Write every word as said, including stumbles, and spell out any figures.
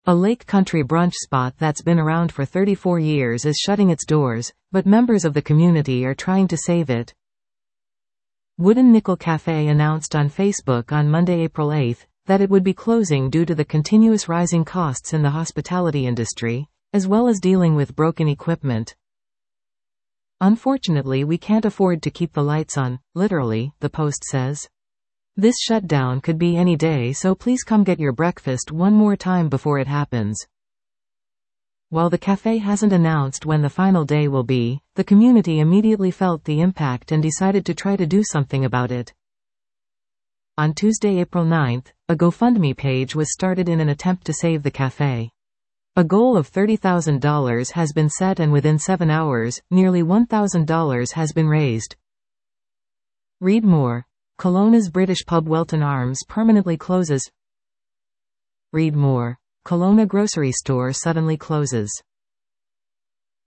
A lake country brunch spot that's been around for thirty-four years is shutting its doors, but members of the community are trying to save it. Wooden Nickel Cafe announced on Facebook on Monday, April eighth, that it would be closing due to the continuous rising costs in the hospitality industry, as well as dealing with broken equipment. "Unfortunately, we can't afford to keep the lights on, literally," the post says. "This shutdown could be any day, so please come get your breakfast one more time before it happens." While the cafe hasn't announced when the final day will be, the community immediately felt the impact and decided to try to do something about it. On Tuesday, April ninth, a GoFundMe page was started in an attempt to save the cafe. A goal of thirty thousand dollars has been set, and within seven hours, nearly one thousand dollars has been raised. Read more. Kelowna's British pub Welton Arms permanently closes. Read more. Kelowna grocery store suddenly closes.